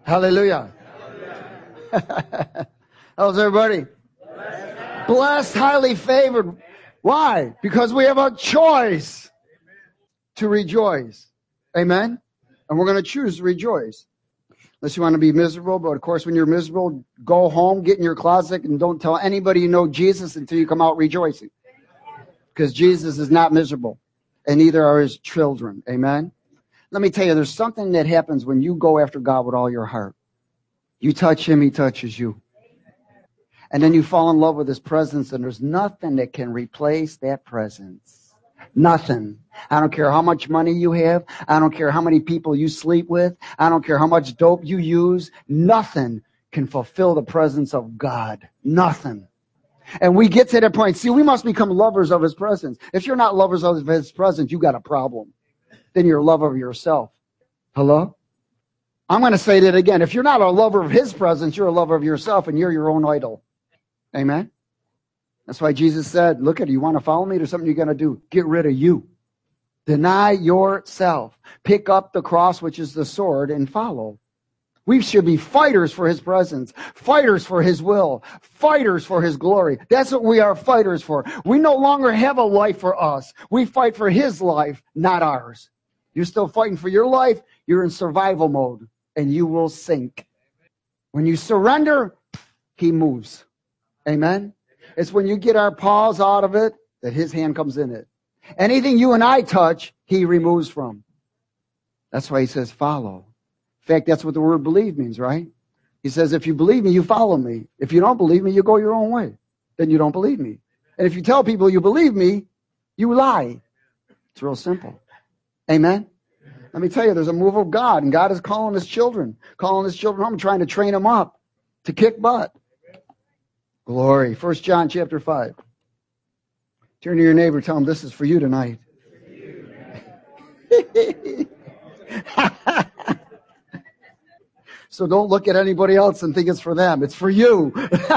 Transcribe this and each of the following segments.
Hallelujah. How's everybody? Blessed, highly favored. Why? Because we have a choice to rejoice. Amen? And we're going to choose to rejoice. Unless you want to be miserable. But of course, when you're miserable, go home, get in your closet, and don't tell anybody you know Jesus until you come out rejoicing. Because Jesus is not miserable. And neither are his children. Amen? Let me tell you, there's something that happens when you go after God with all your heart. You touch him, he touches you. And then you fall in love with his presence, and there's nothing that can replace that presence. Nothing. I don't care how much money you have. I don't care how many people you sleep with. I don't care how much dope you use. Nothing can fulfill the presence of God. Nothing. And we get to that point. See, we must become lovers of his presence. If you're not lovers of his presence, you got a problem. Then you're a lover of yourself. Hello? I'm going to say that again. If you're not a lover of his presence, you're a lover of yourself, and you're your own idol. Amen? That's why Jesus said, look at it, you want to follow me? There's something you're going to do. Get rid of you. Deny yourself. Pick up the cross, which is the sword, and follow. We should be fighters for his presence, fighters for his will, fighters for his glory. That's what we are fighters for. We no longer have a life for us. We fight for his life, not ours. You're still fighting for your life. You're in survival mode, and you will sink. When you surrender, he moves. Amen? It's when you get our paws out of it that his hand comes in it. Anything you and I touch, he removes from. That's why he says follow. In fact, that's what the word believe means, right? He says, if you believe me, you follow me. If you don't believe me, you go your own way. Then you don't believe me. And if you tell people you believe me, you lie. It's real simple. Amen? Let me tell you, there's a move of God, and God is calling his children home, trying to train them up to kick butt. Glory. 1 John chapter 5. Turn to your neighbor, tell him this is for you tonight. So don't look at anybody else and think it's for them. It's for you.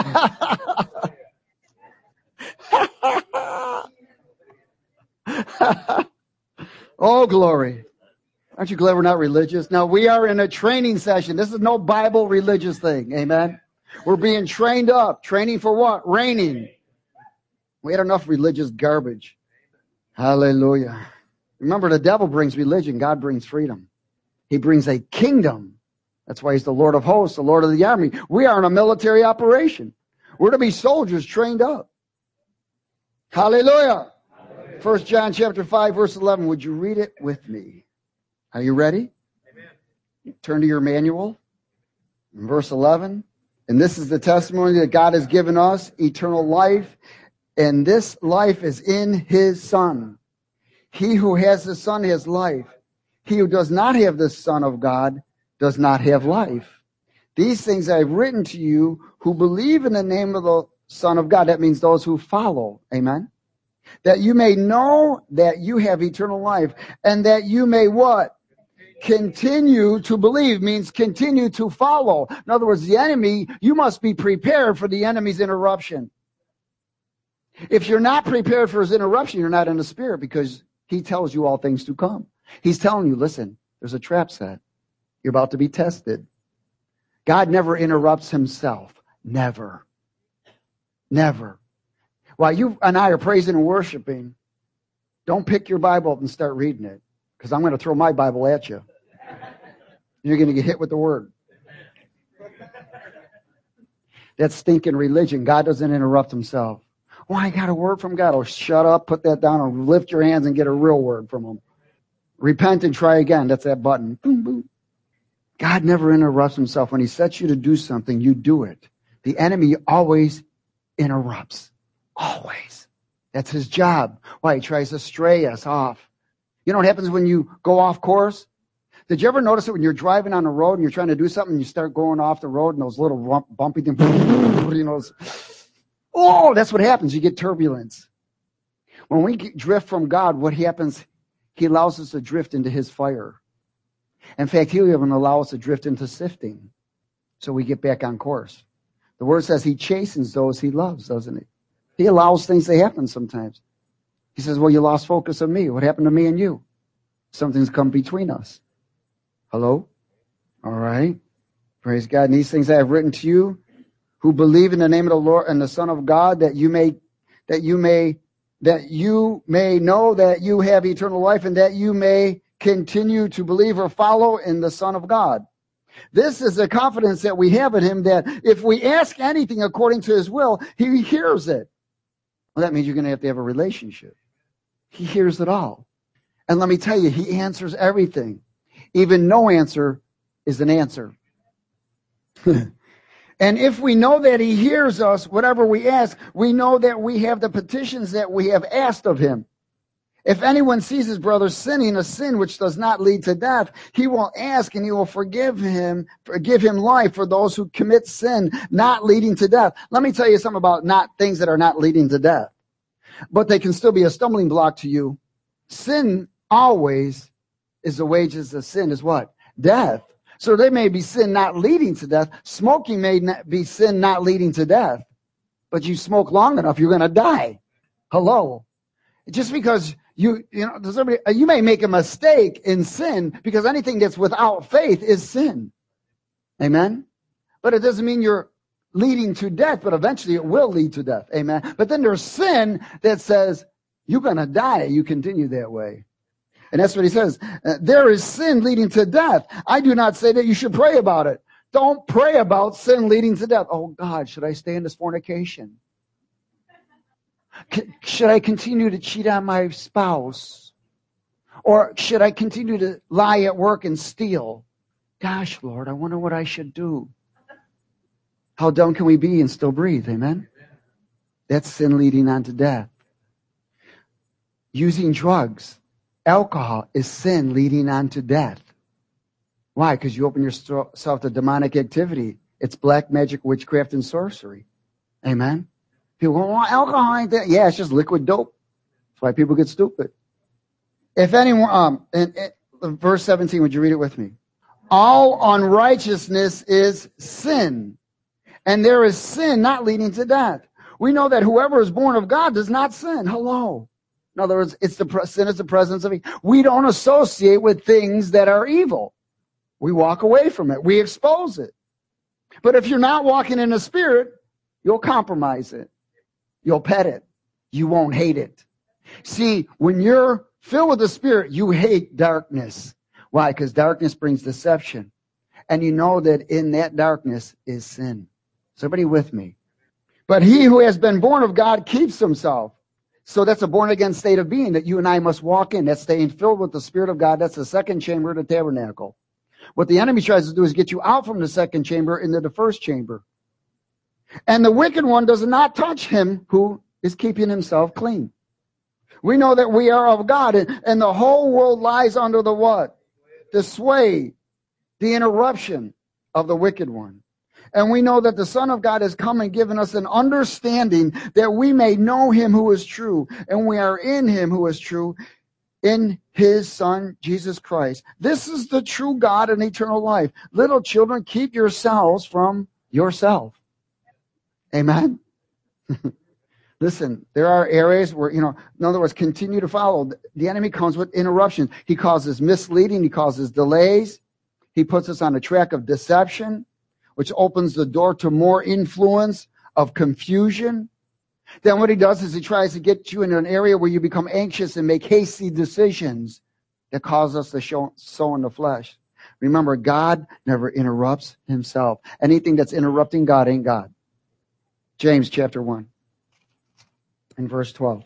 Oh, glory. Aren't you glad we're not religious? Now, we are in a training session. This is no Bible religious thing. Amen? We're being trained up. Training for what? Reigning. We had enough religious garbage. Hallelujah. Remember, the devil brings religion. God brings freedom. He brings a kingdom. That's why he's the Lord of hosts, the Lord of the army. We are in a military operation. We're to be soldiers trained up. Hallelujah. 1 John chapter 5, verse 11. Would you read it with me? Are you ready? Amen. Turn to your manual. Verse 11. And this is the testimony that God has given us, eternal life. And this life is in his Son. He who has the Son has life. He who does not have the Son of God does not have life. These things I have written to you who believe in the name of the Son of God. That means those who follow. Amen. That you may know that you have eternal life. And that you may what? Continue to believe means continue to follow. In other words, the enemy, you must be prepared for the enemy's interruption. If you're not prepared for his interruption, you're not in the spirit, because he tells you all things to come. He's telling you, listen, there's a trap set. You're about to be tested. God never interrupts himself. Never. Never. While you and I are praising and worshiping, don't pick your Bible up and start reading it, because I'm going to throw my Bible at you. You're going to get hit with the word. That's stinking religion. God doesn't interrupt himself. Oh, I got a word from God. Oh, shut up, put that down, and lift your hands and get a real word from him. Repent and try again. That's that button. Boom, boom. God never interrupts himself. When he sets you to do something, you do it. The enemy always interrupts. Always. That's his job. Why? He tries to stray us off. You know what happens when you go off course? Did you ever notice it when you're driving on the road and you're trying to do something and you start going off the road and those little bumpy things, you know, oh, that's what happens. You get turbulence. When we drift from God, what happens? He allows us to drift into his fire. In fact, he'll even allow us to drift into sifting so we get back on course. The word says he chastens those he loves, doesn't he? He allows things to happen sometimes. He says, well, you lost focus of me. What happened to me and you? Something's come between us. Hello? All right. Praise God. And these things I have written to you who believe in the name of the Lord and the Son of God, that you may know that you have eternal life, and that you may continue to believe or follow in the Son of God. This is the confidence that we have in him, that if we ask anything according to his will, he hears it. Well, that means you're going to have a relationship. He hears it all. And let me tell you, he answers everything. Even no answer is an answer. And if we know that he hears us, whatever we ask, we know that we have the petitions that we have asked of him. If anyone sees his brother sinning a sin which does not lead to death, he will ask and he will forgive him life for those who commit sin not leading to death. Let me tell you something about things that are not leading to death. But they can still be a stumbling block to you. Sin always is the wages of sin is what? Death. So there may be sin not leading to death. Smoking may be sin not leading to death. But you smoke long enough, you're going to die. Hello. Just because you may make a mistake in sin, because anything that's without faith is sin. Amen. But it doesn't mean you're leading to death, but eventually it will lead to death. Amen. But then there's sin that says you're going to die. You continue that way. And that's what he says. There is sin leading to death. I do not say that you should pray about it. Don't pray about sin leading to death. Oh God, should I stay in this fornication? Should I continue to cheat on my spouse? Or should I continue to lie at work and steal? Gosh, Lord, I wonder what I should do. How dumb can we be and still breathe? Amen? That's sin leading on to death. Using drugs. Alcohol is sin leading on to death. Why? Because you open yourself to demonic activity. It's black magic, witchcraft, and sorcery. Amen? People go, well, alcohol ain't that. Yeah, it's just liquid dope. That's why people get stupid. If anyone, verse 17, would you read it with me? All unrighteousness is sin. And there is sin not leading to death. We know that whoever is born of God does not sin. Hello. In other words, sin is the presence of evil. We don't associate with things that are evil. We walk away from it. We expose it. But if you're not walking in the Spirit, you'll compromise it. You'll pet it. You won't hate it. See, when you're filled with the Spirit, you hate darkness. Why? Because darkness brings deception. And you know that in that darkness is sin. Is everybody with me? But he who has been born of God keeps himself. So that's a born-again state of being that you and I must walk in. That's staying filled with the Spirit of God. That's the second chamber of the tabernacle. What the enemy tries to do is get you out from the second chamber into the first chamber. And the wicked one does not touch him who is keeping himself clean. We know that we are of God, and the whole world lies under the what? The sway, the interruption of the wicked one. And we know that the Son of God has come and given us an understanding that we may know him who is true. And we are in him who is true, in his Son, Jesus Christ. This is the true God and eternal life. Little children, keep yourselves from yourself. Amen? Listen, there are areas where, in other words, continue to follow. The enemy comes with interruptions. He causes misleading. He causes delays. He puts us on a track of deception, which opens the door to more influence of confusion. Then what he does is he tries to get you in an area where you become anxious and make hasty decisions that cause us to sow in the flesh. Remember, God never interrupts himself. Anything that's interrupting God ain't God. James chapter 1 and verse 12.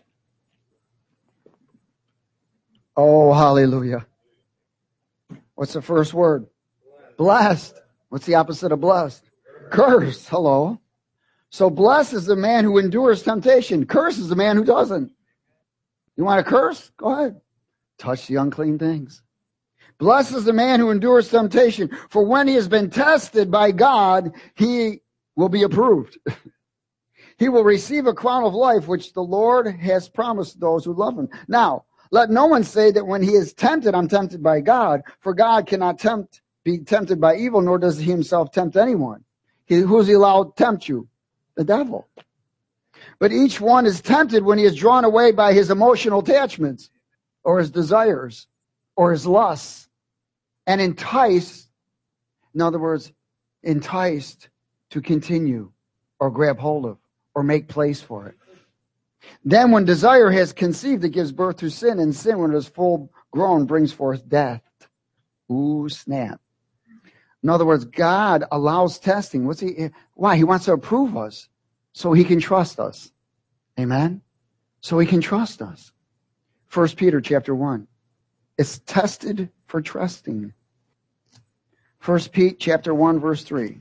Oh, hallelujah. What's the first word? Blessed. What's the opposite of blessed? Curse. Hello. So blessed is the man who endures temptation. Curse is the man who doesn't. You want to curse? Go ahead. Touch the unclean things. Blessed is the man who endures temptation. For when he has been tested by God, he will be approved. He will receive a crown of life, which the Lord has promised those who love him. Now, let no one say that when he is tempted, I'm tempted by God. For God cannot be tempted by evil, nor does he himself tempt anyone. Who's he allowed to tempt you? The devil. But each one is tempted when he is drawn away by his emotional attachments, or his desires, or his lusts, and enticed. In other words, enticed to continue or grab hold of or make place for it. Then when desire has conceived, it gives birth to sin, and sin, when it is full grown, brings forth death. Ooh, snap. In other words, God allows testing. Why? He wants to approve us so he can trust us. Amen? So he can trust us. 1 Peter chapter 1. It's tested for trusting. 1 Peter chapter 1, verse 3.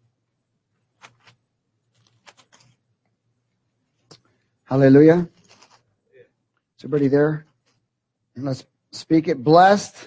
Hallelujah. Is everybody there? And let's speak it. Blessed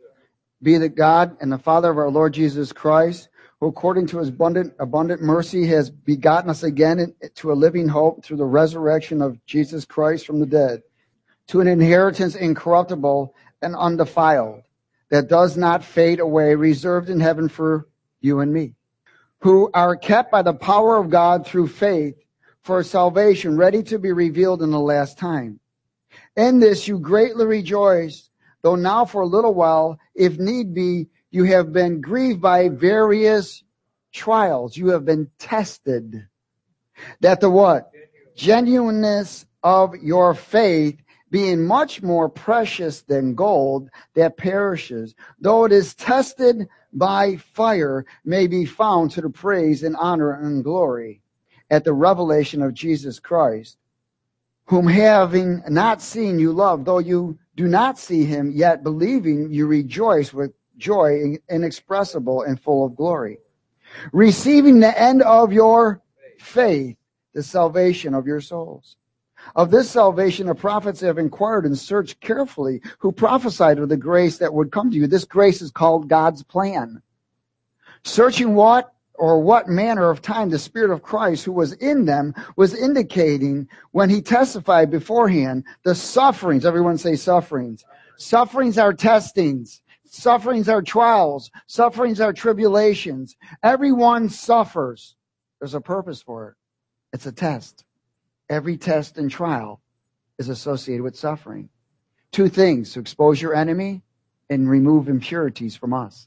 be the God and the Father of our Lord Jesus Christ, who according to his abundant mercy has begotten us again to a living hope through the resurrection of Jesus Christ from the dead, to an inheritance incorruptible and undefiled, that does not fade away, reserved in heaven for you and me, who are kept by the power of God through faith for salvation, ready to be revealed in the last time. In this you greatly rejoice, though now for a little while, if need be, you have been grieved by various trials. You have been tested. That the what? Genuineness of your faith, being much more precious than gold that perishes, though it is tested by fire, may be found to the praise and honor and glory at the revelation of Jesus Christ, whom having not seen you love, though you do not see him, yet believing you rejoice with joy inexpressible and full of glory, receiving the end of your faith, the salvation of your souls. Of this salvation the prophets have inquired and searched carefully, who prophesied of the grace that would come to you. This grace is called God's plan. Searching what manner of time the Spirit of Christ who was in them was indicating when he testified beforehand the sufferings. Everyone say sufferings. Sufferings are testings. Sufferings are trials. Sufferings are tribulations. Everyone suffers. There's a purpose for it. It's a test. Every test and trial is associated with suffering. Two things: to expose your enemy and remove impurities from us.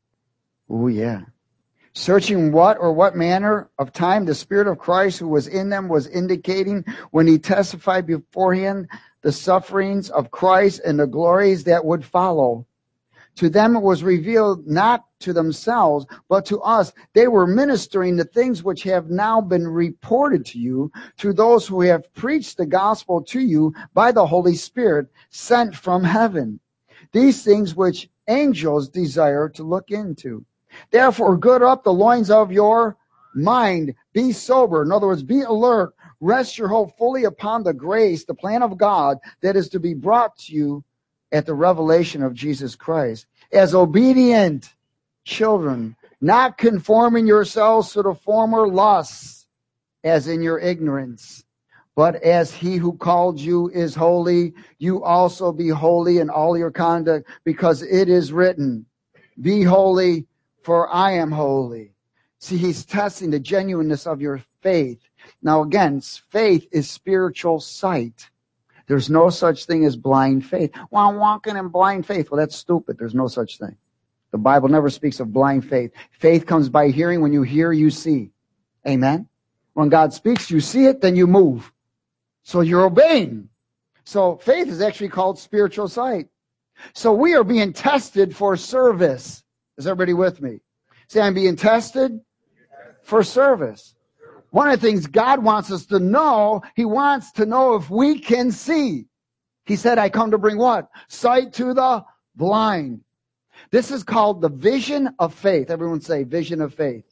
Oh, yeah. Searching what manner of time the Spirit of Christ who was in them was indicating when he testified beforehand the sufferings of Christ and the glories that would follow. To them it was revealed, not to themselves, but to us. They were ministering the things which have now been reported to you through those who have preached the gospel to you by the Holy Spirit sent from heaven. These things which angels desire to look into. Therefore, gird up the loins of your mind. Be sober. In other words, be alert. Rest your hope fully upon the grace, the plan of God that is to be brought to you at the revelation of Jesus Christ. As obedient children, not conforming yourselves to the former lusts, as in your ignorance. But as he who called you is holy, you also be holy in all your conduct, because it is written, be holy, for I am holy. See, he's testing the genuineness of your faith. Now again, faith is spiritual sight. There's no such thing as blind faith. Well, I'm walking in blind faith. Well, that's stupid. There's no such thing. The Bible never speaks of blind faith. Faith comes by hearing. When you hear, you see. Amen? When God speaks, you see it, then you move. So you're obeying. So faith is actually called spiritual sight. So we are being tested for service. Is everybody with me? Say, I'm being tested for service. One of the things God wants us to know, he wants to know if we can see. He said, I come to bring what? Sight to the blind. This is called the vision of faith. Everyone say vision of faith.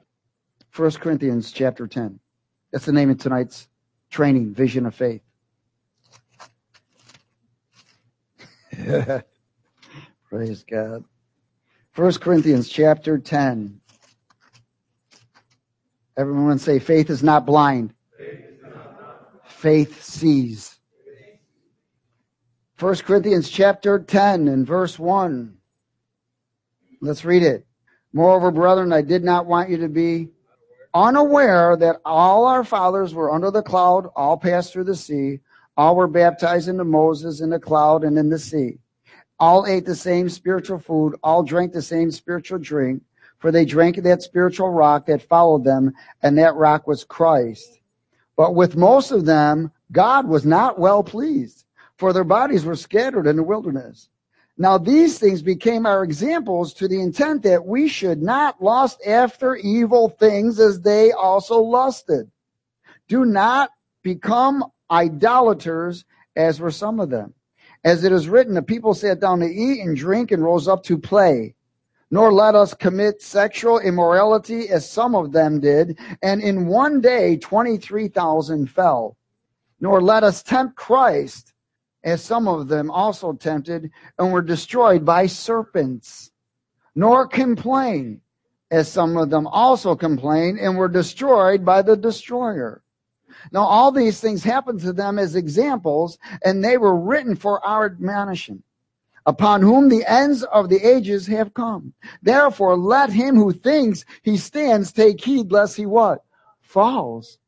1 Corinthians chapter 10. That's the name of tonight's training, vision of faith. Praise God. 1 Corinthians chapter 10. Everyone say, faith is not blind. Faith sees. 1 Corinthians chapter 10 and verse 1. Let's read it. Moreover, brethren, I did not want you to be unaware that all our fathers were under the cloud, all passed through the sea, all were baptized into Moses in the cloud and in the sea. All ate the same spiritual food, all drank the same spiritual drink, For they drank of that spiritual rock that followed them, and that rock was Christ. But with most of them, God was not well pleased, for their bodies were scattered in the wilderness. Now these things became our examples to the intent that we should not lust after evil things as they also lusted. Do not become idolaters as were some of them. As it is written, the people sat down to eat and drink and rose up to play. Nor let us commit sexual immorality as some of them did, and in one day 23,000 fell. Nor let us tempt Christ, as some of them also tempted, and were destroyed by serpents. Nor complain, as some of them also complained, and were destroyed by the destroyer. Now all these things happened to them as examples, and they were written for our admonition, upon whom the ends of the ages have come. Therefore let him who thinks he stands take heed lest he what? Falls.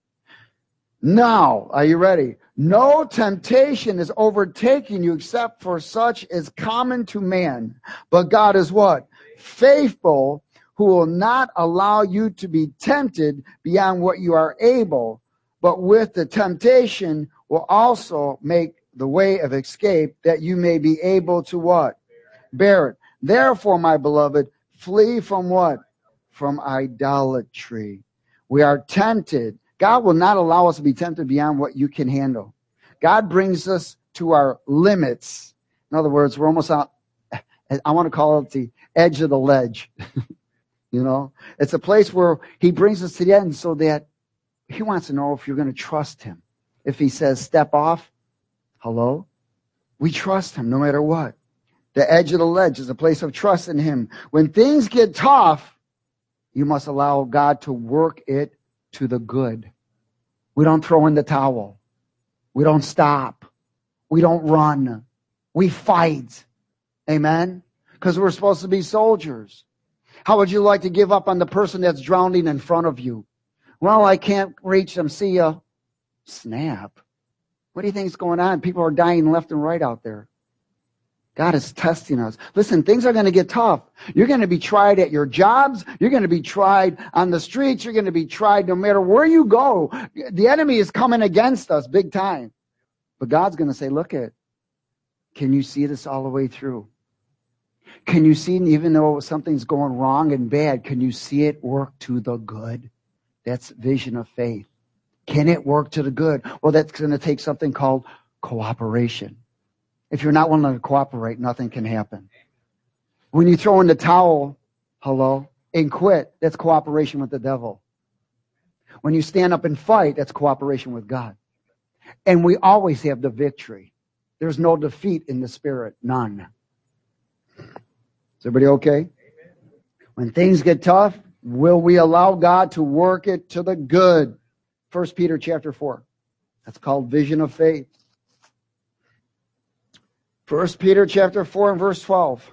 Now, are you ready? No temptation is overtaking you except for such as common to man. But God is what? Faithful, who will not allow you to be tempted beyond what you are able, but with the temptation will also make the way of escape, that you may be able to what? Bear it. Therefore, my beloved, flee from what? From idolatry. We are tempted. God will not allow us to be tempted beyond what you can handle. God brings us to our limits. In other words, we're almost out, I want to call it the edge of the ledge. You know, it's a place where he brings us to the end so that he wants to know if you're going to trust him. If he says, step off, hello? We trust him no matter what. The edge of the ledge is a place of trust in him. When things get tough, you must allow God to work it to the good. We don't throw in the towel. We don't stop. We don't run. We fight. Amen? Because we're supposed to be soldiers. How would you like to give up on the person that's drowning in front of you? Well, I can't reach them. See ya. Snap. What do you think is going on? People are dying left and right out there. God is testing us. Listen, things are going to get tough. You're going to be tried at your jobs. You're going to be tried on the streets. You're going to be tried no matter where you go. The enemy is coming against us big time. But God's going to say, look at, can you see this all the way through? Can you see, even though something's going wrong and bad, can you see it work to the good? That's vision of faith. Can it work to the good? Well, that's going to take something called cooperation. If you're not willing to cooperate, nothing can happen. When you throw in the towel, hello, and quit, that's cooperation with the devil. When you stand up and fight, that's cooperation with God. And we always have the victory. There's no defeat in the spirit. None. Is everybody okay? When things get tough, will we allow God to work it to the good? 1 Peter chapter 4. That's called vision of faith. 1 Peter chapter 4 and verse 12.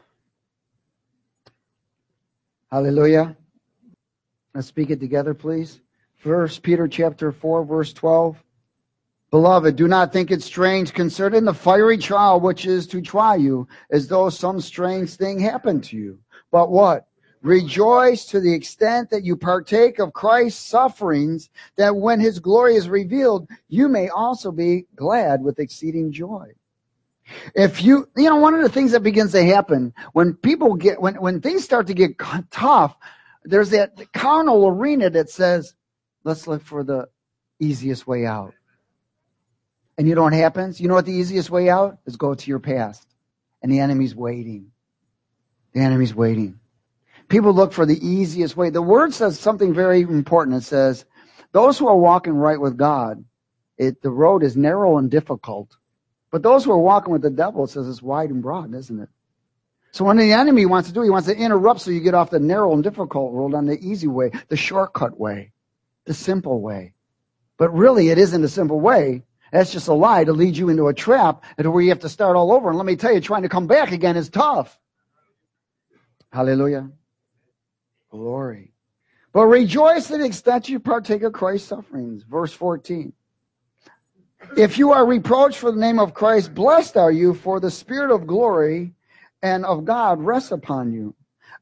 Hallelujah. Let's speak it together, please. 1 Peter chapter 4, verse 12. Beloved, do not think it strange concerning the fiery trial which is to try you, as though some strange thing happened to you. But what? Rejoice to the extent that you partake of Christ's sufferings, that when his glory is revealed, you may also be glad with exceeding joy. If you know, one of the things that begins to happen when people get, when things start to get tough, there's that carnal arena that says, let's look for the easiest way out. And you know what happens? You know what the easiest way out is? Go to your past. And the enemy's waiting. The enemy's waiting. People look for the easiest way. The word says something very important. It says, those who are walking right with God, the road is narrow and difficult. But those who are walking with the devil, it says it's wide and broad, isn't it? So what the enemy wants to do, he wants to interrupt so you get off the narrow and difficult road on the easy way, the shortcut way, the simple way. But really, it isn't a simple way. That's just a lie to lead you into a trap and where you have to start all over. And let me tell you, trying to come back again is tough. Hallelujah. Glory. But rejoice to the extent you partake of Christ's sufferings. Verse 14. If you are reproached for the name of Christ, blessed are you, for the Spirit of glory and of God rests upon you.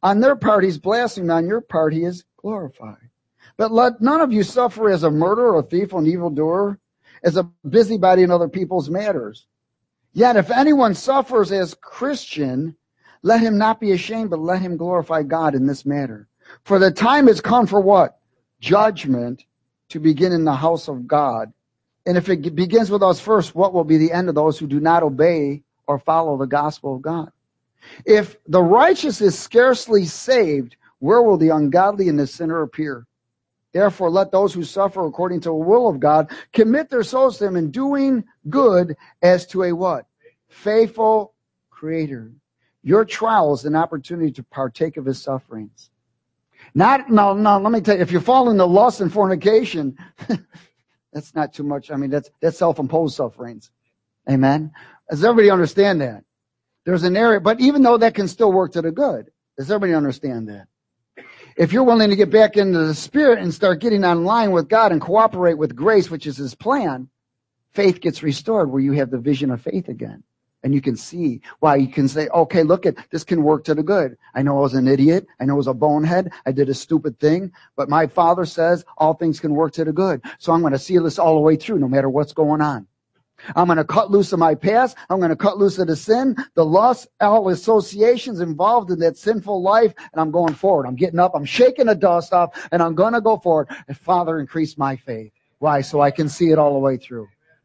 On their part, he's blasphemed. On your part, he is glorified. But let none of you suffer as a murderer, a thief, an evildoer, as a busybody in other people's matters. Yet if anyone suffers as Christian, let him not be ashamed, but let him glorify God in this matter. For the time has come for what? Judgment to begin in the house of God. And if it begins with us first, what will be the end of those who do not obey or follow the gospel of God? If the righteous is scarcely saved, where will the ungodly and the sinner appear? Therefore, let those who suffer according to the will of God commit their souls to him in doing good as to a what? Faithful Creator. Your trial is an opportunity to partake of his sufferings. Let me tell you, if you fall into lust and fornication, that's not too much. I mean, that's self-imposed sufferings. Amen? Does everybody understand that? There's an area, but even though that can still work to the good, does everybody understand that? If you're willing to get back into the Spirit and start getting online with God and cooperate with grace, which is his plan, faith gets restored where you have the vision of faith again. And you can see why you can say, okay, look at this can work to the good. I know I was an idiot. I know I was a bonehead. I did a stupid thing. But my Father says all things can work to the good. So I'm going to see this all the way through no matter what's going on. I'm going to cut loose of my past. I'm going to cut loose of the sin, the lust, all associations involved in that sinful life, and I'm going forward. I'm getting up. I'm shaking the dust off, and I'm going to go forward. And Father, increase my faith. Why? So I can see it all the way through.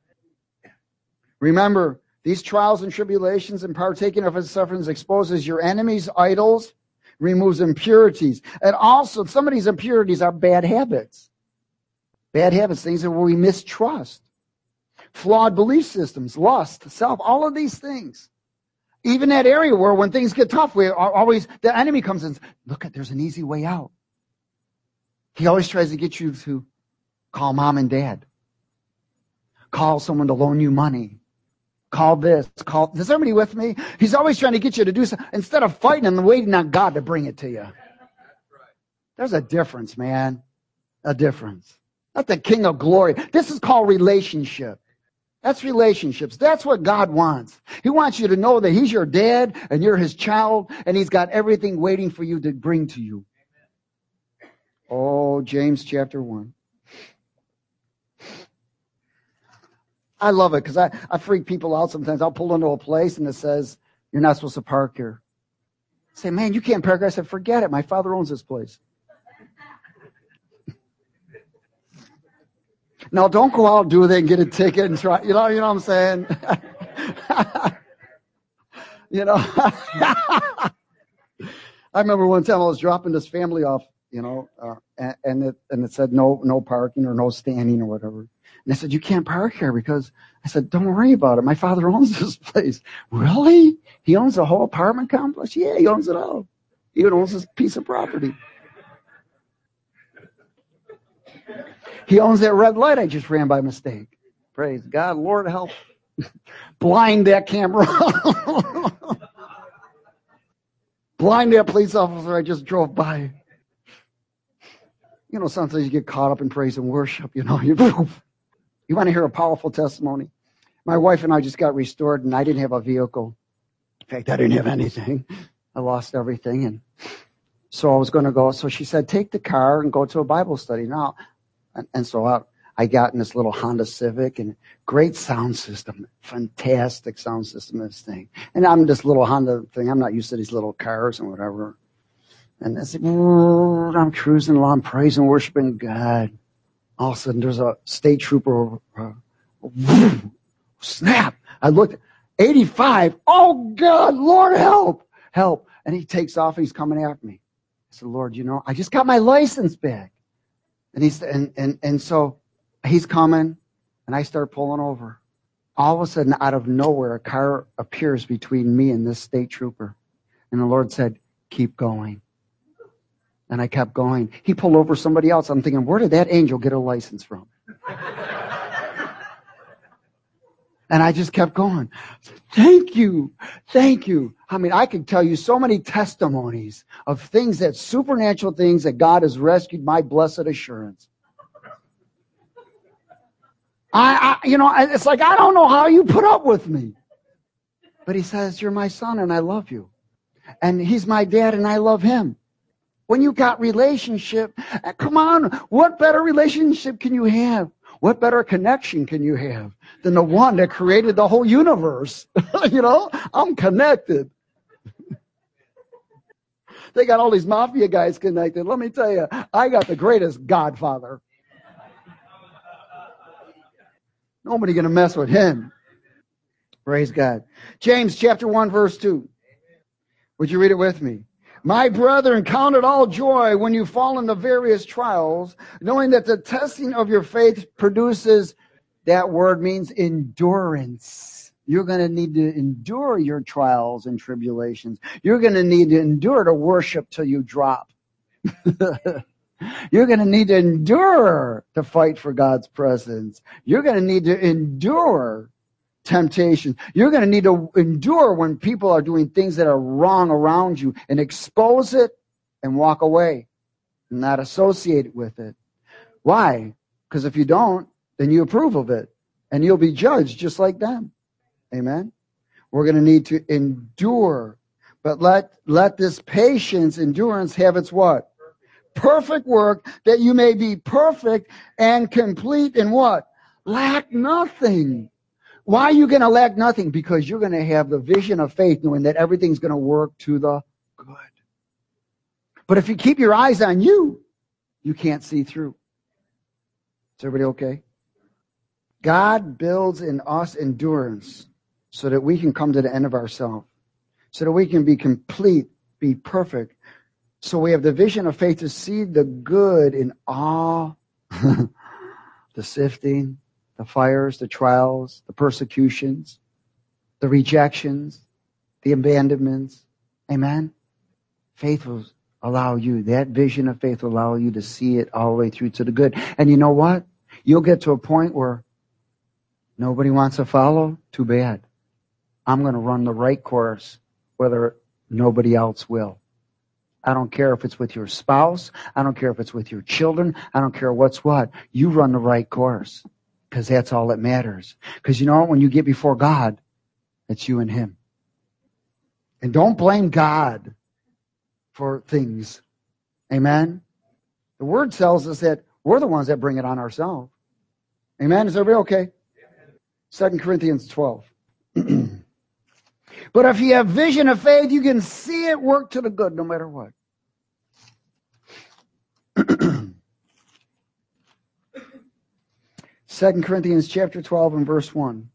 Remember, these trials and tribulations and partaking of his sufferings exposes your enemies' idols, removes impurities. And also, some of these impurities are bad habits. Bad habits, things that we mistrust. Flawed belief systems, lust, self, all of these things. Even that area where when things get tough, we are always, the enemy comes in and says, look, there's an easy way out. He always tries to get you to call mom and dad. Call someone to loan you money. Call this, is everybody with me? He's always trying to get you to do something instead of fighting and waiting on God to bring it to you. There's a difference, man. A difference. Not the King of Glory. This is called relationship. That's relationships. That's what God wants. He wants you to know that he's your dad and you're his child and he's got everything waiting for you to bring to you. Oh, James chapter 1. I love it because I freak people out sometimes. I'll pull into a place and it says, you're not supposed to park here. I say, man, you can't park here. I said, forget it. My father owns this place. Now, don't go out and do that and get a ticket and try. You know what I'm saying? I remember one time I was dropping this family off, and it said no parking or no standing or whatever. And I said, you can't park here because I said, don't worry about it. My father owns this place. Really? He owns the whole apartment complex? Yeah, he owns it all. He even owns this piece of property. He owns that red light I just ran by mistake. Praise God. Lord help. Blind that camera. Blind that police officer I just drove by. Sometimes you get caught up in praise and worship. You want to hear a powerful testimony? My wife and I just got restored and I didn't have a vehicle. In fact, I didn't have anything. I lost everything. And so I was going to go. So she said, take the car and go to a Bible study. Now, and so I got in this little Honda Civic and great sound system, fantastic sound system, this thing. And I'm this little Honda thing. I'm not used to these little cars and whatever. And I said, I'm cruising along, praising, worshiping God. All of a sudden, there's a state trooper. Snap! I looked, 85. Oh God, Lord help, help! And he takes off. And he's coming after me. I said, Lord, I just got my license back. And so he's coming, and I start pulling over. All of a sudden, out of nowhere, a car appears between me and this state trooper. And the Lord said, keep going. And I kept going. He pulled over somebody else. I'm thinking, where did that angel get a license from? And I just kept going. Thank you. Thank you. I mean, I could tell you so many testimonies of things supernatural things that God has rescued my blessed assurance. It's like, I don't know how you put up with me. But he says, you're my son and I love you. And he's my dad and I love him. When you got relationship, come on, what better relationship can you have? What better connection can you have than the one that created the whole universe? You know, I'm connected. They got all these mafia guys connected. Let me tell you, I got the greatest godfather. Nobody going to mess with him. Praise God. James chapter 1, verse 2. Would you read it with me? My brethren, count it all joy when you fall into various trials, knowing that the testing of your faith produces, that word means endurance. You're going to need to endure your trials and tribulations. You're going to need to endure to worship till you drop. You're going to need to endure to fight for God's presence. You're going to need to endure temptation. You're going to need to endure when people are doing things that are wrong around you and expose it and walk away and not associate with it. Why? Because if you don't, then you approve of it and you'll be judged just like them. Amen. We're going to need to endure, but let this patience, endurance have its what? Perfect work, that you may be perfect and complete in what? Lack nothing. Why are you going to lack nothing? Because you're going to have the vision of faith, knowing that everything's going to work to the good. But if you keep your eyes on you, you can't see through. Is everybody okay? God builds in us endurance so that we can come to the end of ourselves, so that we can be complete, be perfect. So we have the vision of faith to see the good in all the sifting, the fires, the trials, the persecutions, the rejections, the abandonments. Amen? Faith will allow you, that vision of faith will allow you to see it all the way through to the good. And you know what? You'll get to a point where nobody wants to follow. Too bad. I'm going to run the right course, whether nobody else will. I don't care if it's with your spouse. I don't care if it's with your children. I don't care what's what. You run the right course. Because that's all that matters. Because you know what? When you get before God, it's you and Him. And don't blame God for things. Amen? The Word tells us that we're the ones that bring it on ourselves. Amen? Is everybody okay? 2 Corinthians 12. But if you have vision of faith, you can see it work to the good no matter what. 2 Corinthians chapter 12 and verse 1.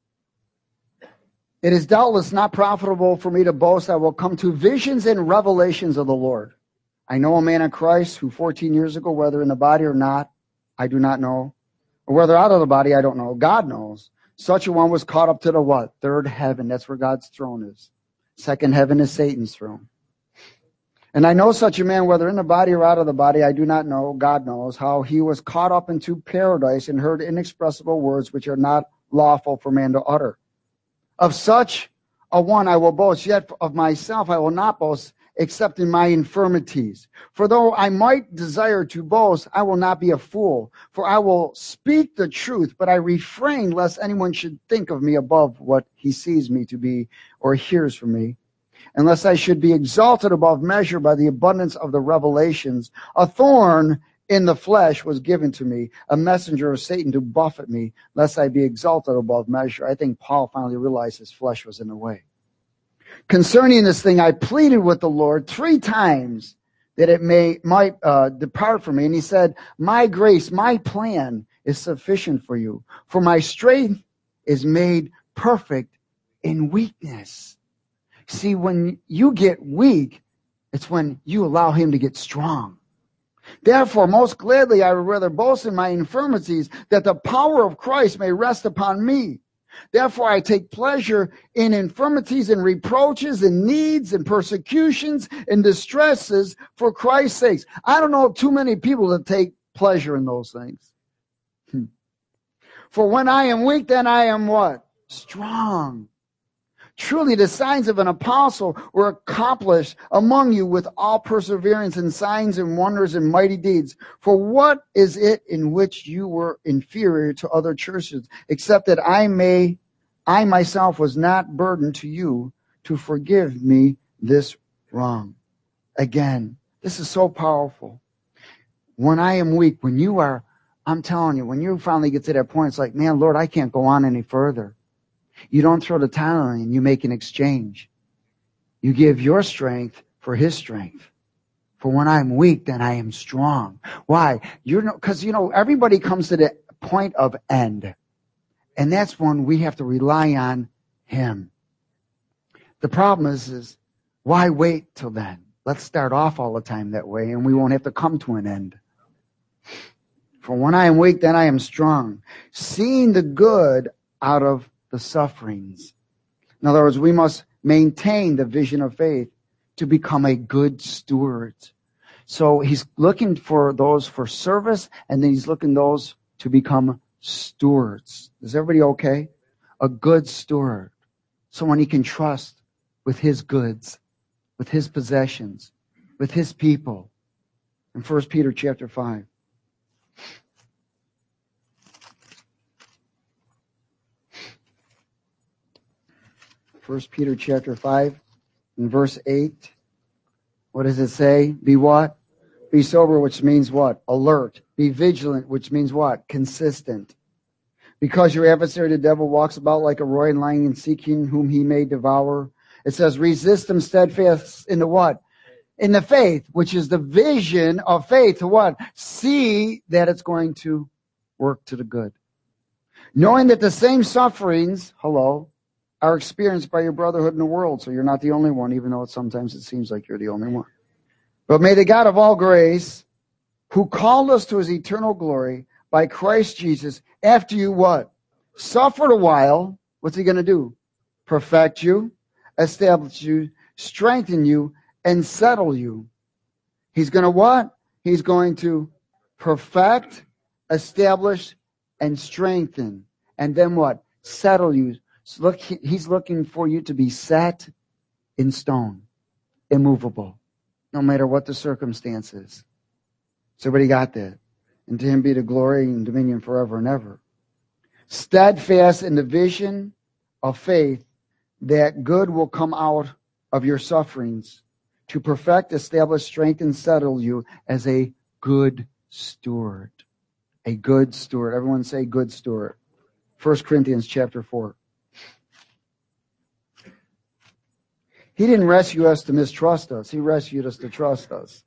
It is doubtless not profitable for me to boast. I will come to visions and revelations of the Lord. I know a man in Christ who 14 years ago, whether in the body or not, I do not know. Or whether out of the body, I don't know. God knows. Such a one was caught up to the what? Third heaven. That's where God's throne is. Second heaven is Satan's throne. And I know such a man, whether in the body or out of the body, I do not know. God knows how he was caught up into paradise and heard inexpressible words which are not lawful for man to utter. Of such a one I will boast, yet of myself I will not boast, except in my infirmities. For though I might desire to boast, I will not be a fool. For I will speak the truth, but I refrain lest anyone should think of me above what he sees me to be or hears from me. Unless I should be exalted above measure by the abundance of the revelations, a thorn in the flesh was given to me, a messenger of Satan to buffet me, lest I be exalted above measure. I think Paul finally realized his flesh was in the way. Concerning this thing, I pleaded with the Lord 3 times that it might depart from me. And he said, my grace, my plan is sufficient for you, for my strength is made perfect in weakness. See, when you get weak, it's when you allow him to get strong. Therefore, most gladly I would rather boast in my infirmities, that the power of Christ may rest upon me. Therefore, I take pleasure in infirmities and reproaches and needs and persecutions and distresses for Christ's sake. I don't know too many people that take pleasure in those things. For when I am weak, then I am what? Strong. Truly, the signs of an apostle were accomplished among you with all perseverance and signs and wonders and mighty deeds. For what is it in which you were inferior to other churches, except that I myself was not burdened to you to forgive me this wrong. Again, this is so powerful. When I am weak, when you are, I'm telling you, when you finally get to that point, it's like, man, Lord, I can't go on any further. You don't throw the towel in, you make an exchange. You give your strength for his strength. For when I'm weak, then I am strong. Why? Because, everybody comes to the point of end. And that's when we have to rely on him. The problem is why wait till then? Let's start off all the time that way, and we won't have to come to an end. For when I am weak, then I am strong. Seeing the good out of the sufferings. In other words, we must maintain the vision of faith to become a good steward. So he's looking for those for service, and then he's looking those to become stewards. Is everybody okay? A good steward. Someone he can trust with his goods, with his possessions, with his people. In 1 Peter chapter 5. 1 Peter chapter 5 and verse 8. What does it say? Be what? Be sober, which means what? Alert. Be vigilant, which means what? Consistent. Because your adversary, the devil, walks about like a roaring lion and seeking whom he may devour. It says, resist him steadfast in the what? In the faith, which is the vision of faith. To what? See that it's going to work to the good. Knowing that the same sufferings, are experienced by your brotherhood in the world. So you're not the only one, even though sometimes it seems like you're the only one. But may the God of all grace, who called us to his eternal glory by Christ Jesus, after you what? Suffered a while, what's he going to do? Perfect you, establish you, strengthen you, and settle you. He's going to what? He's going to perfect, establish, and strengthen. And then what? Settle you. So look, he's looking for you to be set in stone, immovable, no matter what the circumstances. So everybody got that? And to him be the glory and dominion forever and ever. Steadfast in the vision of faith that good will come out of your sufferings, to perfect, establish, strengthen, settle you as a good steward. A good steward. Everyone say good steward. 1 Corinthians chapter 4. He didn't rescue us to mistrust us. He rescued us to trust us.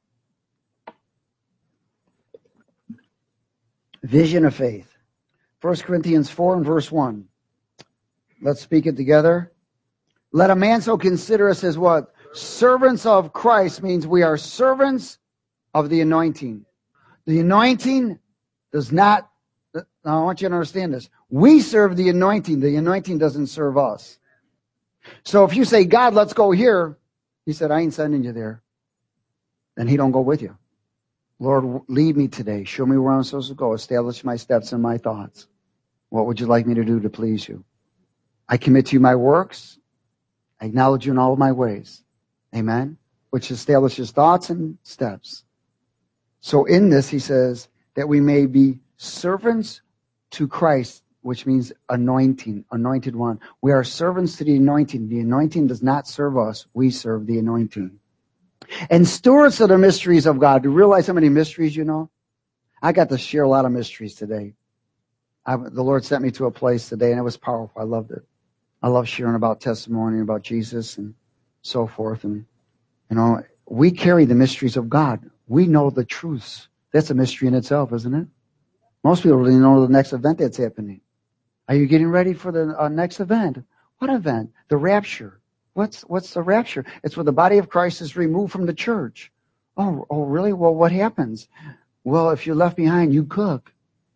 Vision of faith. 1 Corinthians 4 and verse 1. Let's speak it together. Let a man so consider us as what? Servants of Christ means we are servants of the anointing. The anointing does not, now I want you to understand this. We serve the anointing. The anointing doesn't serve us. So if you say, God, let's go here, he said, I ain't sending you there. Then he don't go with you. Lord, lead me today. Show me where I'm supposed to go. Establish my steps and my thoughts. What would you like me to do to please you? I commit to you my works. I acknowledge you in all of my ways. Amen. Which establishes thoughts and steps. So in this, he says that we may be servants to Christ, which means anointing, anointed one. We are servants to the anointing. The anointing does not serve us. We serve the anointing. And stewards of the mysteries of God. Do you realize how many mysteries you know? I got to share a lot of mysteries today. The Lord sent me to a place today, and it was powerful. I loved it. I love sharing about testimony, about Jesus, and so forth. And, we carry the mysteries of God. We know the truths. That's a mystery in itself, isn't it? Most people don't know the next event that's happening. Are you getting ready for the next event? What event? The rapture. What's the rapture? It's where the body of Christ is removed from the church. Oh, really? Well, what happens? Well, if you're left behind, you cook.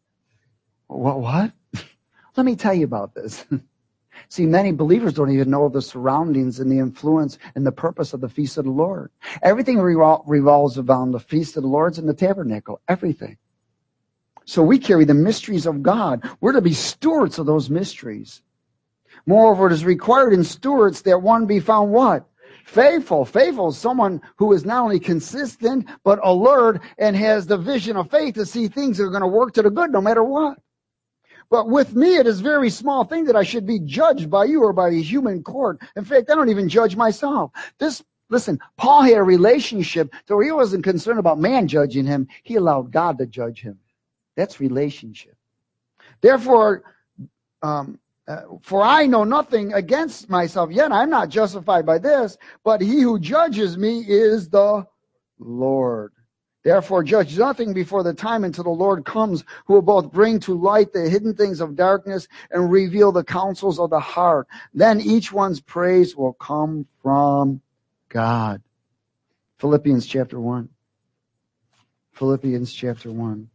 What? Let me tell you about this. See, many believers don't even know the surroundings and the influence and the purpose of the Feast of the Lord. Everything revolves around the Feast of the Lord and the tabernacle. Everything. So we carry the mysteries of God. We're to be stewards of those mysteries. Moreover, it is required in stewards that one be found what? Faithful. Faithful is someone who is not only consistent, but alert and has the vision of faith to see things that are going to work to the good no matter what. But with me, it is a very small thing that I should be judged by you or by the human court. In fact, I don't even judge myself. This Listen, Paul had a relationship where he wasn't concerned about man judging him. He allowed God to judge him. That's relationship. Therefore, for I know nothing against myself, yet I'm not justified by this, but he who judges me is the Lord. Therefore, judge nothing before the time until the Lord comes, who will both bring to light the hidden things of darkness and reveal the counsels of the heart. Then each one's praise will come from God. Philippians chapter 1. Philippians chapter 1.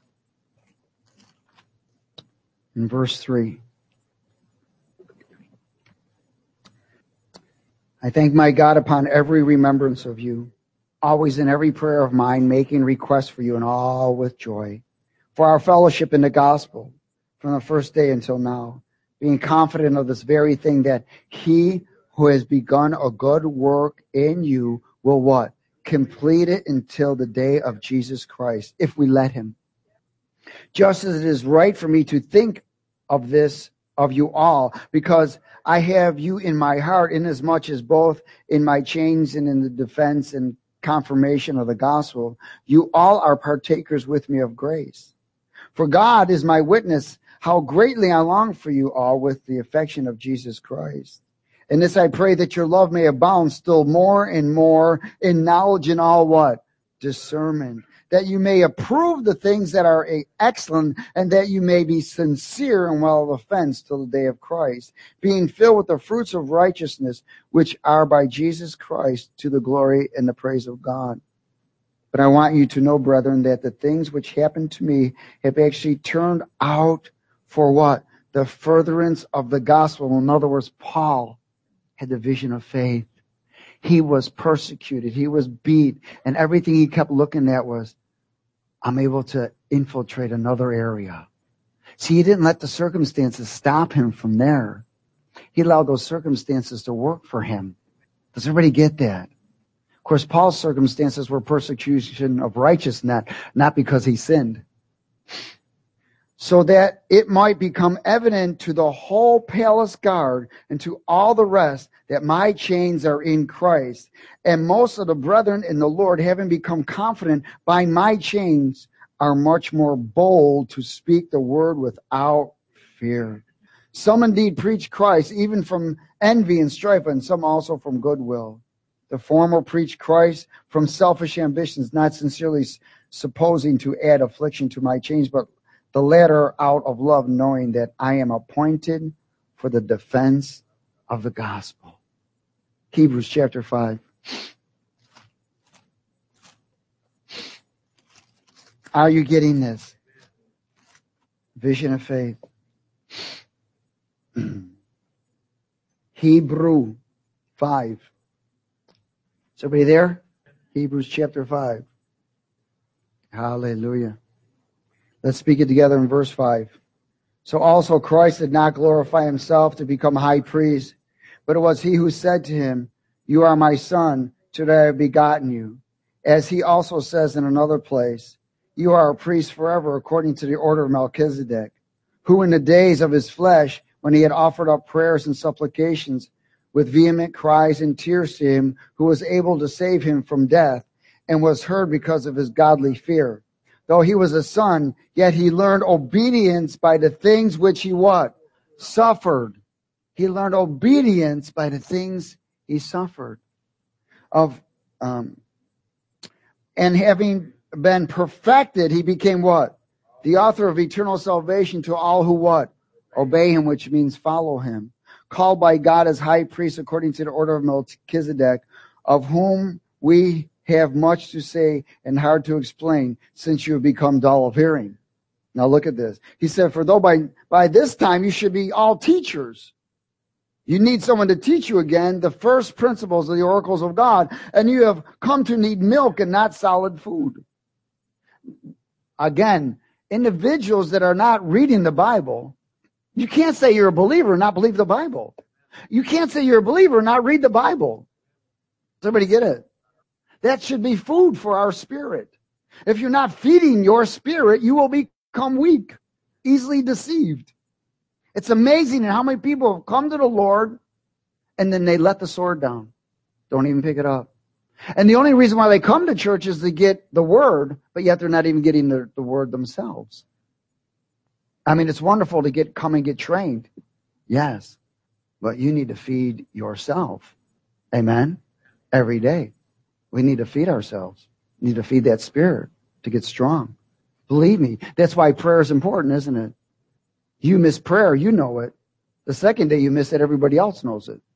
In verse 3. I thank my God upon every remembrance of you, always in every prayer of mine, making requests for you and all with joy, for our fellowship in the gospel from the first day until now, being confident of this very thing, that he who has begun a good work in you will what? Complete it until the day of Jesus Christ, if we let him. Just as it is right for me to think of this of you all, because I have you in my heart, inasmuch as both in my chains and in the defense and confirmation of the gospel, you all are partakers with me of grace. For God is my witness, how greatly I long for you all with the affection of Jesus Christ. And this I pray, that your love may abound still more and more in knowledge and all what? Discernment. That you may approve the things that are excellent, and that you may be sincere and well of offense till the day of Christ, being filled with the fruits of righteousness, which are by Jesus Christ, to the glory and the praise of God. But I want you to know, brethren, that the things which happened to me have actually turned out for what? The furtherance of the gospel. In other words, Paul had the vision of faith. He was persecuted. He was beat. And everything he kept looking at was, I'm able to infiltrate another area. See, he didn't let the circumstances stop him from there. He allowed those circumstances to work for him. Does everybody get that? Of course, Paul's circumstances were persecution of righteousness, not because he sinned. So that it might become evident to the whole palace guard and to all the rest that my chains are in Christ. And most of the brethren in the Lord, having become confident by my chains, are much more bold to speak the word without fear. Some indeed preach Christ, even from envy and strife, and some also from goodwill. The former preach Christ from selfish ambitions, not sincerely supposing to add affliction to my chains, but the latter out of love, knowing that I am appointed for the defense of the gospel. Hebrews chapter 5. Are you getting this? Vision of faith. Hebrew 5. Somebody there? Hebrews chapter 5. Hallelujah. Let's speak it together in verse 5. So also Christ did not glorify himself to become high priest, but it was he who said to him, you are my son, today I have begotten you. As he also says in another place, you are a priest forever according to the order of Melchizedek, who in the days of his flesh, when he had offered up prayers and supplications with vehement cries and tears to him, who was able to save him from death, and was heard because of his godly fear. Though he was a son, yet he learned obedience by the things which he what? Suffered. He learned obedience by the things he suffered. And having been perfected, he became what? The author of eternal salvation to all who what? Obey him, which means follow him. Called by God as high priest according to the order of Melchizedek, of whom we have much to say and hard to explain, since you have become dull of hearing. Now look at this. He said, for though by this time you should be all teachers, you need someone to teach you again the first principles of the oracles of God, and you have come to need milk and not solid food. Again, individuals that are not reading the Bible, you can't say you're a believer and not believe the Bible. You can't say you're a believer and not read the Bible. Does everybody get it? That should be food for our spirit. If you're not feeding your spirit, you will become weak, easily deceived. It's amazing how many people have come to the Lord and then they let the sword down. Don't even pick it up. And the only reason why they come to church is to get the word, but yet they're not even getting the word themselves. I mean, it's wonderful to come and get trained. Yes. But you need to feed yourself. Amen? Every day. We need to feed ourselves. We need to feed that spirit to get strong. Believe me. That's why prayer is important, isn't it? You miss prayer, you know it. The second day you miss it, everybody else knows it.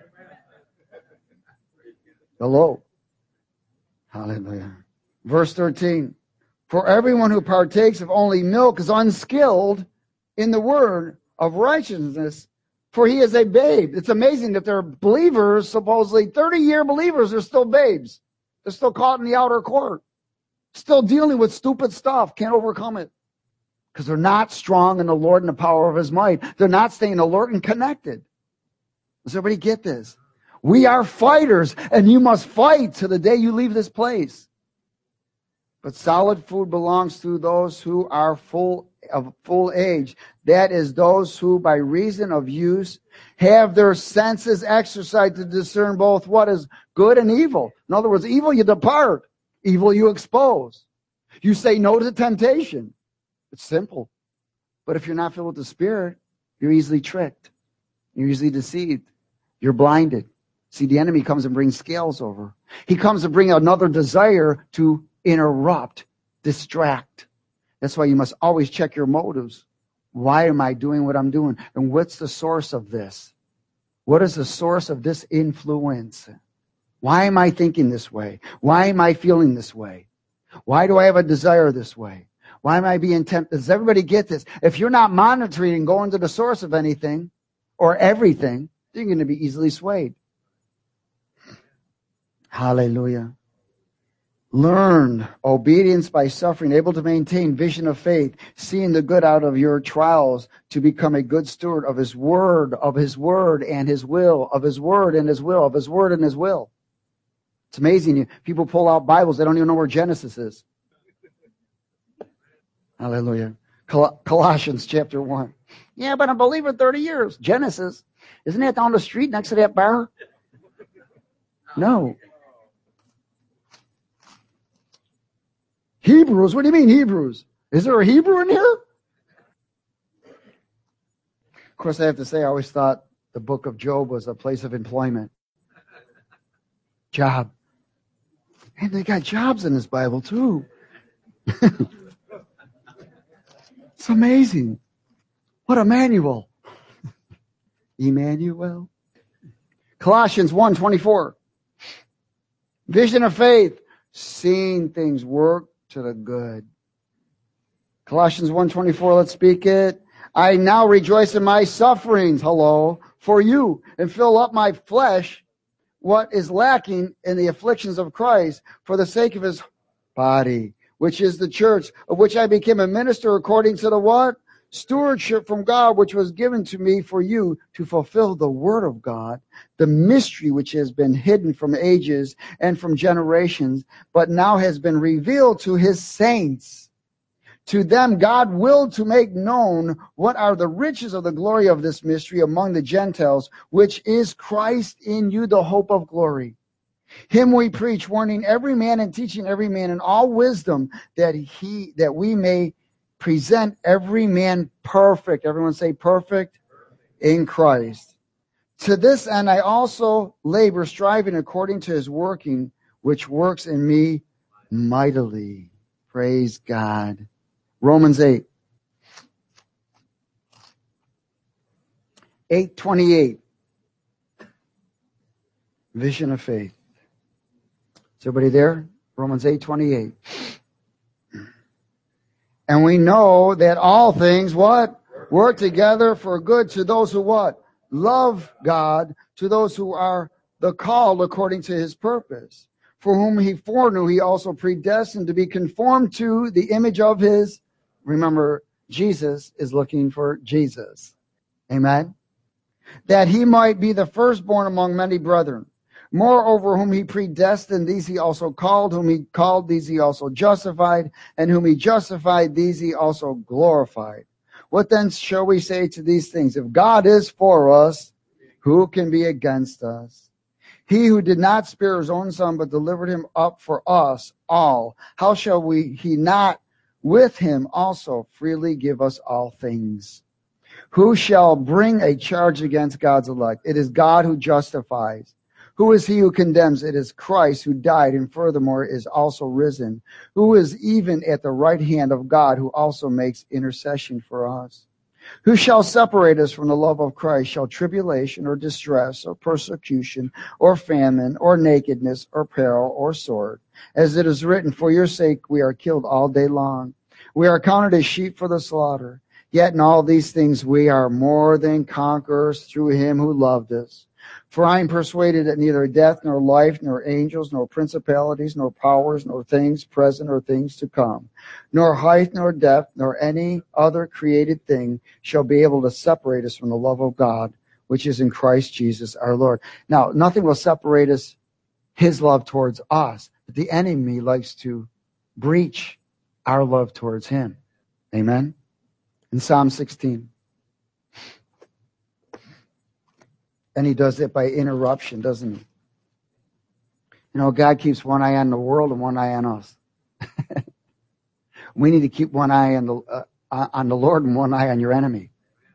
Hello. Hallelujah. Verse 13. For everyone who partakes of only milk is unskilled in the word of righteousness, for he is a babe. It's amazing that they're believers, supposedly 30-year believers, are still babes. They're still caught in the outer court. Still dealing with stupid stuff. Can't overcome it. Because they're not strong in the Lord and the power of his might. They're not staying alert and connected. Does everybody get this? We are fighters, and you must fight to the day you leave this place. But solid food belongs to those who are of full age. That is, those who, by reason of use, have their senses exercised to discern both what is good and evil. In other words, evil you depart, evil you expose. You say no to temptation. It's simple. But if you're not filled with the Spirit, you're easily tricked. You're easily deceived. You're blinded. See, the enemy comes and brings scales over. He comes to bring another desire to interrupt, distract. That's why you must always check your motives. Why am I doing what I'm doing? And what's the source of this? What is the source of this influence? Why am I thinking this way? Why am I feeling this way? Why do I have a desire this way? Why am I being tempted? Does everybody get this? If you're not monitoring and going to the source of anything or everything, you're going to be easily swayed. Hallelujah. Learn obedience by suffering, able to maintain vision of faith, seeing the good out of your trials, to become a good steward of his word and his will, of his word and his will, of his word and his will. It's amazing. People pull out Bibles. They don't even know where Genesis is. Hallelujah. Colossians chapter 1. Yeah, but I'm a believer 30 years. Genesis. Isn't that down the street next to that bar? No. Hebrews? What do you mean Hebrews? Is there a Hebrew in here? Of course, I have to say, I always thought the book of Job was a place of employment. Job. And they got jobs in this Bible, too. It's amazing. What a manual. Emmanuel. Colossians 1:24. Vision of faith. Seeing things work to the good. Colossians 1:24, let's speak it. I now rejoice in my sufferings, for you, and fill up my flesh what is lacking in the afflictions of Christ for the sake of his body, which is the church, of which I became a minister according to the what? Stewardship from God, which was given to me for you to fulfill the word of God, the mystery which has been hidden from ages and from generations, but now has been revealed to his saints. To them God willed to make known what are the riches of the glory of this mystery among the Gentiles, which is Christ in you, the hope of glory. Him we preach, warning every man and teaching every man in all wisdom, that we may present every man perfect. Everyone say perfect in Christ. To this end I also labor, striving according to his working, which works in me mightily. Praise God. Romans 8. 8:28. Vision of faith. Is everybody there? Romans 8:28. And we know that all things, what? Work together for good to those who what? Love God, to those who are the called according to his purpose. For whom he foreknew, he also predestined to be conformed to the image of his. Remember, Jesus is looking for Jesus. Amen? That he might be the firstborn among many brethren. Moreover, whom he predestined, these he also called. Whom he called, these he also justified. And whom he justified, these he also glorified. What then shall we say to these things? If God is for us, who can be against us? He who did not spare his own son, but delivered him up for us all, how shall he not with him also freely give us all things? Who shall bring a charge against God's elect? It is God who justifies. Who is he who condemns? It is Christ who died and furthermore is also risen, who is even at the right hand of God, who also makes intercession for us. Who shall separate us from the love of Christ? Shall tribulation or distress or persecution or famine or nakedness or peril or sword? As it is written, for your sake we are killed all day long. We are counted as sheep for the slaughter. Yet in all these things we are more than conquerors through him who loved us. For I am persuaded that neither death, nor life, nor angels, nor principalities, nor powers, nor things present or things to come, nor height, nor depth, nor any other created thing shall be able to separate us from the love of God, which is in Christ Jesus our Lord. Now, nothing will separate us, his love towards us. But the enemy likes to breach our love towards him. Amen? In Psalm 16. And he does it by interruption, doesn't he? You know, God keeps one eye on the world and one eye on us. We need to keep one eye on the Lord and one eye on your enemy.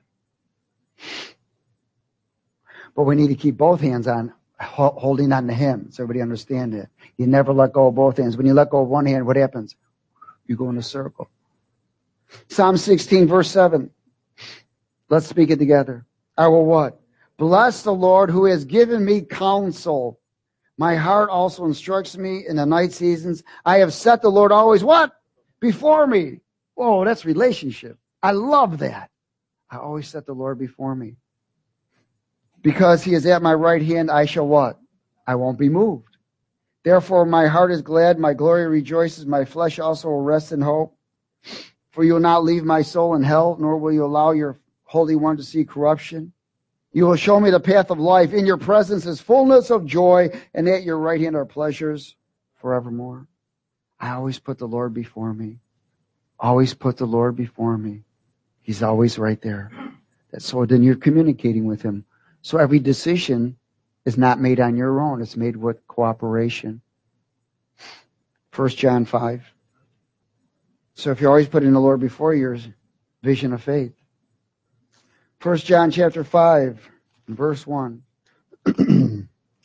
But we need to keep both hands on, holding on to him. Does everybody understand it? You never let go of both hands. When you let go of one hand, what happens? You go in a circle. Psalm 16, verse 7. Let's speak it together. I will what? Bless the Lord who has given me counsel. My heart also instructs me in the night seasons. I have set the Lord always what? Before me. Whoa, that's relationship. I love that. I always set the Lord before me. Because he is at my right hand, I shall what? I won't be moved. Therefore my heart is glad, my glory rejoices, my flesh also will rest in hope. For you will not leave my soul in hell, nor will you allow your Holy One to see corruption. You will show me the path of life. In your presence is fullness of joy, and at your right hand are pleasures forevermore. I always put the Lord before me. Always put the Lord before me. He's always right there. So then you're communicating with him. So every decision is not made on your own. It's made with cooperation. 1 John 5. So if you're always putting the Lord before you, your vision of faith. 1 John chapter 5, verse 1. Is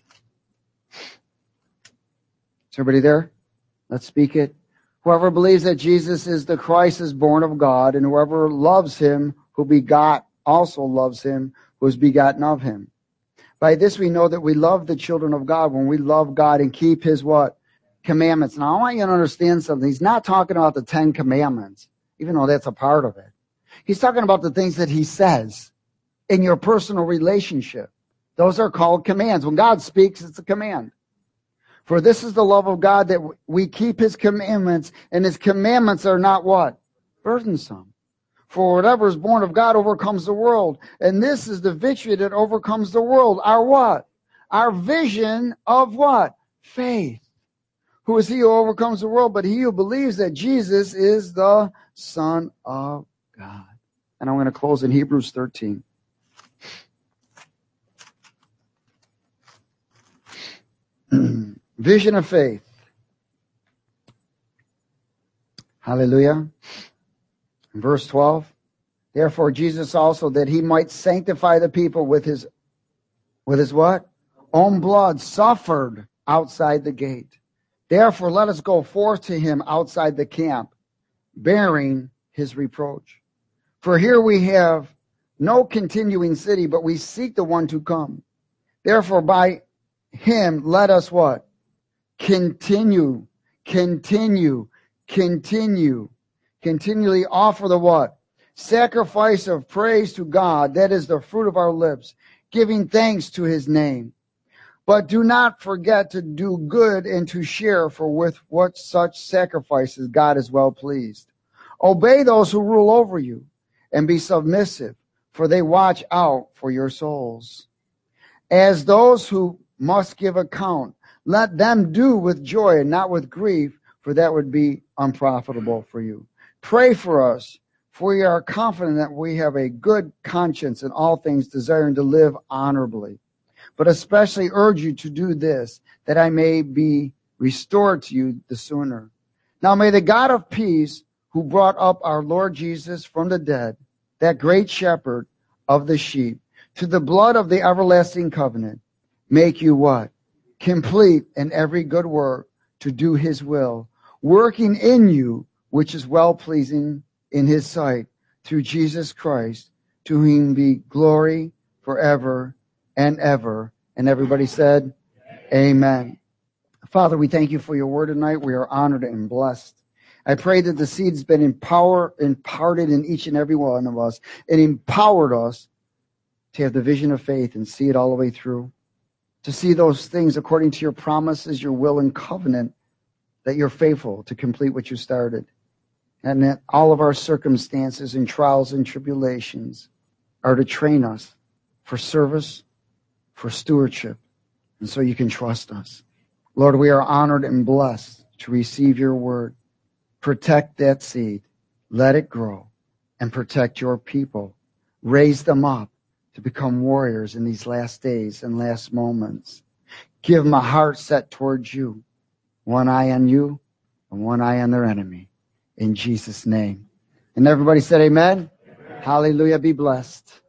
everybody there? Let's speak it. Whoever believes that Jesus is the Christ is born of God, and whoever loves him who begot also loves him who is begotten of him. By this we know that we love the children of God when we love God and keep his what? Commandments. Now I want you to understand something. He's not talking about the 10 commandments, even though that's a part of it. He's talking about the things that he says in your personal relationship. Those are called commands. When God speaks, it's a command. For this is the love of God, that we keep his commandments, and his commandments are not what? Burdensome. For whatever is born of God overcomes the world. And this is the victory that overcomes the world. Our what? Our vision of what? Faith. Who is he who overcomes the world? But he who believes that Jesus is the Son of God. And I'm going to close in Hebrews 13. Vision of faith. Hallelujah. Verse 12. Therefore Jesus also, that he might sanctify the people with his what? Own blood, suffered outside the gate. Therefore let us go forth to him outside the camp, bearing his reproach. For here we have no continuing city, but we seek the one to come. Therefore by him let us what? Continually offer the what? Sacrifice of praise to God, that is the fruit of our lips, giving thanks to his name. But do not forget to do good and to share, for with what such sacrifices God is well pleased. Obey those who rule over you, and be submissive, for they watch out for your souls. As those who must give account, let them do with joy and not with grief, for that would be unprofitable for you. Pray for us, for we are confident that we have a good conscience in all things, desiring to live honorably. but especially urge you to do this, that I may be restored to you the sooner. Now may the God of peace, who brought up our Lord Jesus from the dead, that great shepherd of the sheep, to the blood of the everlasting covenant, make you what? Complete in every good work to do his will, working in you, which is well-pleasing in his sight, through Jesus Christ, to whom be glory forever and ever. And everybody said, Amen. Father, we thank you for your word tonight. We are honored and blessed. I pray that the seed's been imparted in each and every one of us, and empowered us to have the vision of faith and see it all the way through, to see those things according to your promises, your will, and covenant, that you're faithful to complete what you started, and that all of our circumstances and trials and tribulations are to train us for service, for stewardship, and so you can trust us. Lord, we are honored and blessed to receive your word. Protect that seed. Let it grow, and protect your people. Raise them up to become warriors in these last days and last moments. Give them a heart set towards you, one eye on you and one eye on their enemy. In Jesus' name. And everybody said amen. Amen. Hallelujah. Be blessed.